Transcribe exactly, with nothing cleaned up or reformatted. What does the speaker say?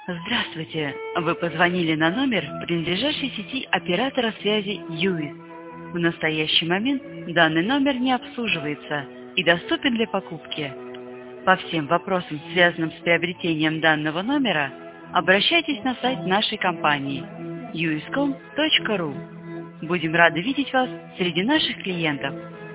Здравствуйте! Вы позвонили на номер, принадлежащий сети оператора связи ЮИС. В настоящий момент данный номер не обслуживается и доступен для покупки. По всем вопросам, связанным с приобретением данного номера, обращайтесь на сайт нашей компании ю эс ком точка ру. Будем рады видеть вас среди наших клиентов.